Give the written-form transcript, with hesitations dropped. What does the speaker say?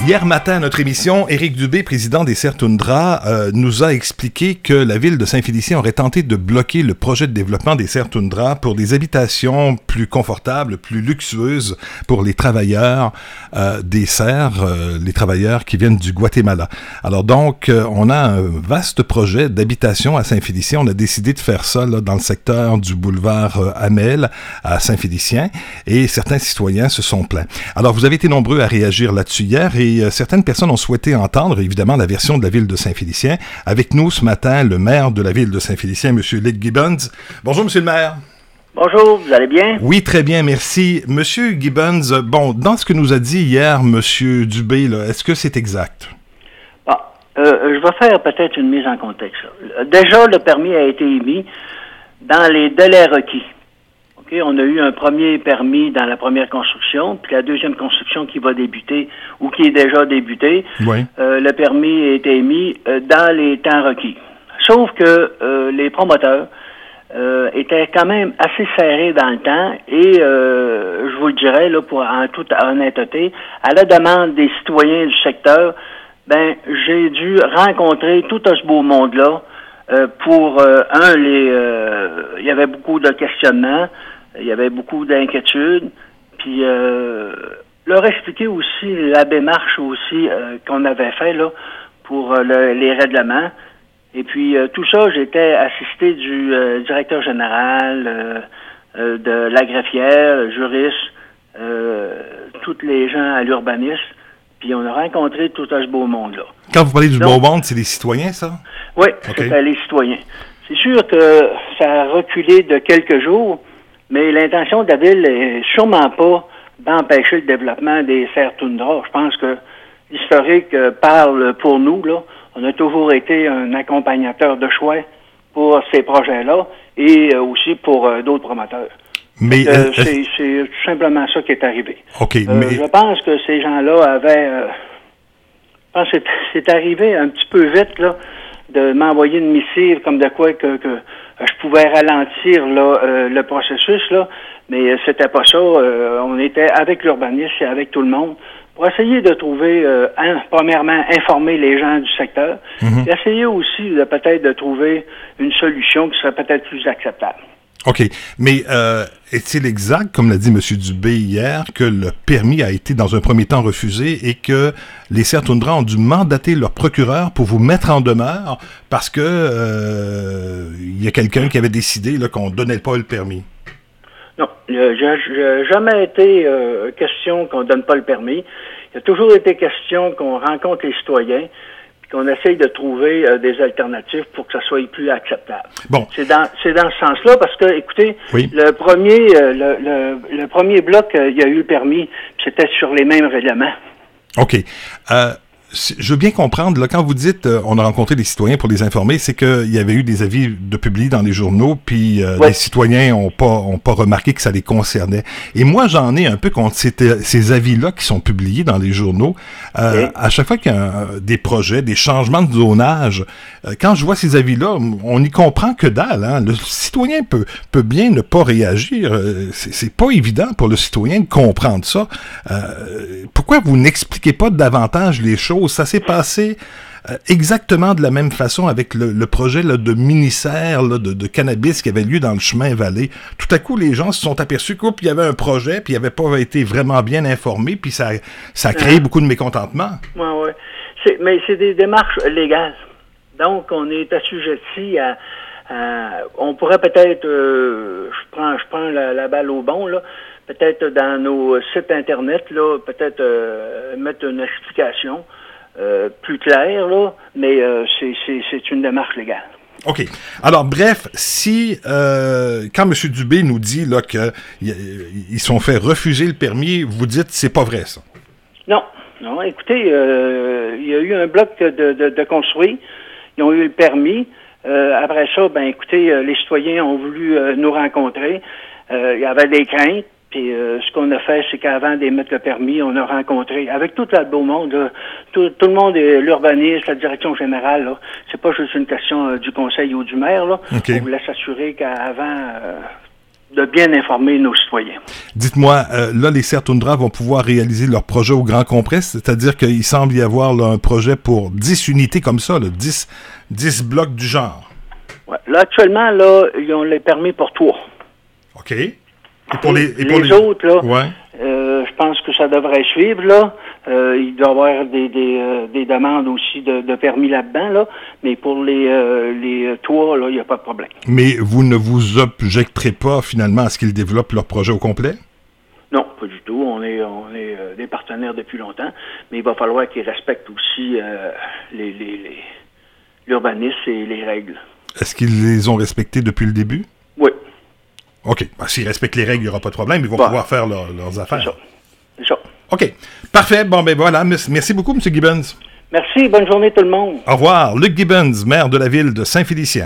Hier matin, à notre émission, Éric Dubé, président des Serres Toundra, nous a expliqué que la ville de Saint-Félicien aurait tenté de bloquer le projet de développement des Serres Toundra pour des habitations plus confortables, plus luxueuses pour les travailleurs des Serres, les travailleurs qui viennent du Guatemala. Alors donc, on a un vaste projet d'habitation à Saint-Félicien. On a décidé de faire ça là, dans le secteur du boulevard Hamel à Saint-Félicien et certains citoyens se sont plaints. Alors, vous avez été nombreux à réagir là-dessus hier et certaines personnes ont souhaité entendre, évidemment, la version de la ville de Saint-Félicien. Avec nous ce matin, le maire de la ville de Saint-Félicien, M. Lick Gibbons. Bonjour, M. le maire. Bonjour, vous allez bien? Oui, très bien, merci. M. Gibbons, bon, dans ce que nous a dit hier M. Dubé, là, est-ce que c'est exact? Je vais faire peut-être une mise en contexte. Déjà, le permis a été émis dans les délais requis. On a eu un premier permis dans la première construction, puis la deuxième construction qui va débuter ou qui est déjà débutée. Oui. Le permis a été émis dans les temps requis. Sauf que les promoteurs étaient quand même assez serrés dans le temps et je vous le dirais là pour en toute honnêteté, à la demande des citoyens du secteur, j'ai dû rencontrer tout ce beau monde-là pour il y avait beaucoup de questionnements. Il y avait beaucoup d'inquiétudes, puis leur expliquer aussi la démarche aussi qu'on avait fait là pour les règlements. Et puis tout ça, j'étais assisté du directeur général, de la greffière, juriste, tous les gens à l'urbanisme, puis on a rencontré tout ce beau monde-là. Quand vous parlez du beau monde, c'est les citoyens, ça? Oui, c'était les citoyens. C'est sûr que ça a reculé de quelques jours, mais l'intention de la ville n'est sûrement pas d'empêcher le développement des Serres Toundra. Je pense que l'historique parle pour nous, là. On a toujours été un accompagnateur de choix pour ces projets-là et aussi pour d'autres promoteurs. Mais c'est tout simplement ça qui est arrivé. OK, mais je pense que ces gens-là avaient... je pense que c'est arrivé un petit peu vite, là, de m'envoyer une missive comme de quoi que je pouvais ralentir là, le processus, là, mais c'était pas ça. On était avec l'urbanisme et avec tout le monde pour essayer de trouver, premièrement, informer les gens du secteur, et essayer aussi peut-être de trouver une solution qui serait peut-être plus acceptable. OK. Mais est-il exact, comme l'a dit M. Dubé hier, que le permis a été dans un premier temps refusé et que les Serres Toundra ont dû mandater leur procureur pour vous mettre en demeure parce que il y a quelqu'un qui avait décidé là, qu'on ne donnait pas le permis? Non, j'ai jamais été question qu'on ne donne pas le permis. Il a toujours été question qu'on rencontre les citoyens qu'on essaye de trouver des alternatives pour que ça soit plus acceptable. Bon. C'est dans ce sens-là, parce que, écoutez, oui. le premier bloc, il y a eu le permis, c'était sur les mêmes règlements. OK. Je veux bien comprendre, là, quand vous dites on a rencontré des citoyens pour les informer, c'est qu'il y avait eu des avis de publiés dans les journaux, puis les citoyens ont pas remarqué que ça les concernait. Et moi, j'en ai un peu contre ces avis-là qui sont publiés dans les journaux. À chaque fois qu'il y a des projets, des changements de zonage, quand je vois ces avis-là, on n'y comprend que dalle. Hein? Le citoyen peut bien ne pas réagir. C'est pas évident pour le citoyen de comprendre ça. Pourquoi vous n'expliquez pas davantage les choses? Ça s'est passé exactement de la même façon avec le projet là, de mini-serre de cannabis qui avait lieu dans le chemin Vallée. Tout à coup, les gens se sont aperçus qu'il y avait un projet, puis ils n'avaient pas été vraiment bien informés, puis ça a créé beaucoup de mécontentement. Oui. Mais c'est des démarches légales. Donc, on est assujetti à on pourrait peut-être, je prends la balle au bon, là, peut-être dans nos sites Internet, là, peut-être mettre une explication plus claire, là, mais c'est une démarche légale. OK. Alors, bref, si quand M. Dubé nous dit là qu'ils sont fait refuser le permis, vous dites c'est pas vrai, ça? Non, écoutez, il y a eu un bloc de construit, ils ont eu le permis. Après ça, écoutez, les citoyens ont voulu nous rencontrer. Il y avait des craintes. Puis ce qu'on a fait, c'est qu'avant d'émettre le permis, on a rencontré, avec tout le beau monde, là, tout le monde, l'urbaniste, la direction générale, là, c'est pas juste une question du conseil ou du maire, là. Okay. On voulait s'assurer qu'avant de bien informer nos citoyens. Dites-moi, là, les Serres Toundra vont pouvoir réaliser leur projet au grand complet, c'est-à-dire qu'il semble y avoir là, un projet pour 10 unités comme ça, là, 10 blocs du genre. Ouais. Là, actuellement, là, ils ont les permis pour 3. OK. Et pour les autres, là, ouais. Je pense que ça devrait suivre, là. Il doit y avoir des demandes aussi de permis là-dedans, là. Mais pour les toits, là, il n'y a pas de problème. Mais vous ne vous objecterez pas, finalement, à ce qu'ils développent leur projet au complet? Non, pas du tout. On est des partenaires depuis longtemps. Mais il va falloir qu'ils respectent aussi l'urbanisme et les règles. Est-ce qu'ils les ont respectés depuis le début? Oui. OK. Ben, s'ils respectent les règles, il n'y aura pas de problème. Ils vont pouvoir faire leurs affaires. C'est ça. OK. Parfait. Bon, ben voilà. Merci beaucoup, M. Gibbons. Merci. Bonne journée, tout le monde. Au revoir. Luc Gibbons, maire de la ville de Saint-Félicien.